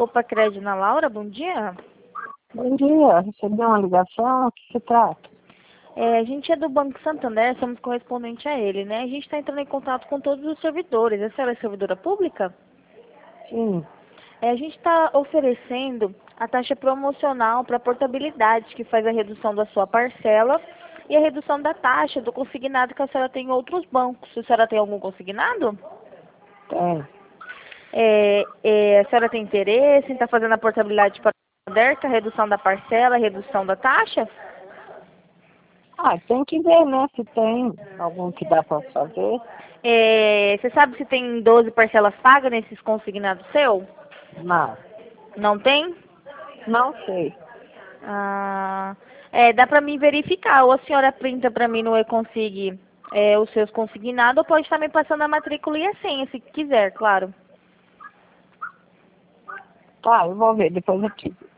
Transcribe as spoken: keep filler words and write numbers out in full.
Copa Crédito na Laura, bom dia. Bom dia, recebi uma ligação, o que se trata? É, a gente é do Banco Santander, somos correspondente a ele, né? A gente está entrando em contato com todos os servidores. A senhora é servidora pública? Sim, É, a gente está oferecendo a taxa promocional para portabilidade, que faz a redução da sua parcela e a redução da taxa do consignado que a senhora tem em outros bancos. A senhora tem algum consignado? tem. É, é, a senhora tem interesse em estar fazendo a portabilidade para o Santander, com a redução da parcela, a redução da taxa? Ah, tem que ver, né, se tem algum que dá para fazer. É, você sabe se tem doze parcelas pagas nesses consignados seu? Não, Não tem? não sei. Ah, é, dá pra mim verificar. Ou a senhora printa pra mim no e-consig é, os seus consignados, ou pode estar me passando a matrícula e a senha, se quiser, claro. Tá, eu vou ver, depois eu te